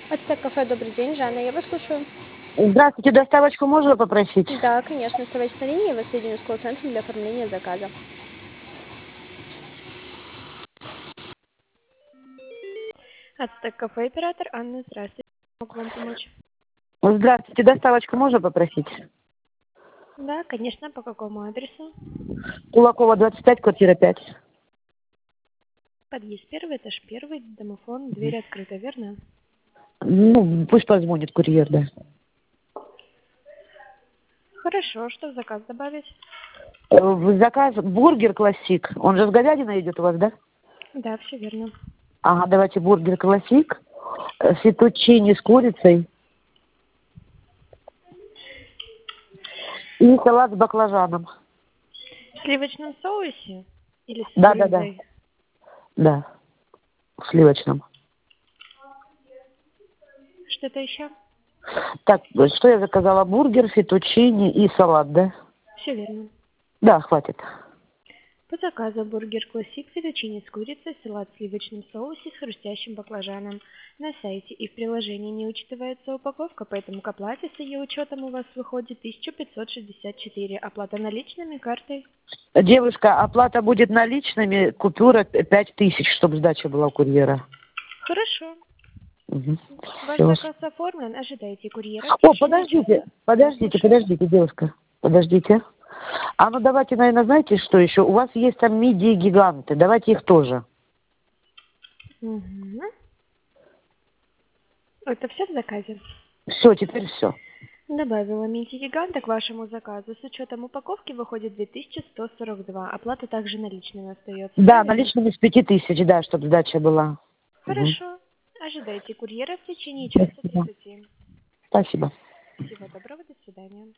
Ацтек кафе, добрый день, Жанна, я вас слушаю. Здравствуйте, доставочку можно попросить? Да, конечно, оставайтесь на линии, вас соединю с колл-центром для оформления заказа. Ацтек кафе, оператор Анна, здравствуйте. Могу вам помочь? Здравствуйте, доставочку можно попросить? Да, конечно, по какому адресу? Кулакова, 25, квартира 5. Подъезд первый, этаж первый, домофон, дверь открыта, верно? Ну, пусть позвонит курьер, да. Хорошо, что в заказ добавить? В заказ бургер классик. Он же с говядиной идет у вас, да? Да, все верно. Ага, давайте бургер классик. Фетучини с курицей. И салат с баклажаном. В сливочном соусе или с Да. брынзой? Да, в сливочном. Что-то еще? Так, что я заказала? Бургер, фетучини и салат, да? Все верно. Да, хватит. По заказу бургер классик, фетучини с курицей, салат в сливочном соусе с хрустящим баклажаном. На сайте и в приложении не учитывается упаковка, поэтому к оплате с ее учетом у вас выходит 1564. Оплата наличными, картой. Девушка, оплата будет наличными, купюра 5000, чтобы сдача была у курьера. Хорошо. Угу. Ваш Всё. заказ оформлен. Ожидайте курьера в О, течение часа. подождите, девушка. Подождите. А ну давайте, наверное, знаете, что еще? У вас есть там мидии-гиганты. Давайте их тоже. Угу. Это все в заказе? Все, теперь все. Добавила мини-гиганта к вашему заказу. С учетом упаковки выходит 2142. Оплата также наличными остается. Да, Правильно? наличными с 5000, да, чтобы сдача была. Угу. Хорошо. Ожидайте курьера в течение часа Спасибо. 30. Спасибо. Всего доброго, до свидания.